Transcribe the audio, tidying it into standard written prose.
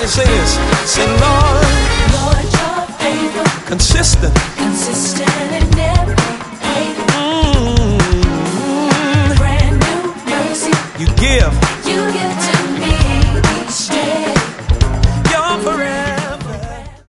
Everybody say this. Say, Lord, Lord, you're faithful, consistent. consistent in everything. Brand new mercy You give you give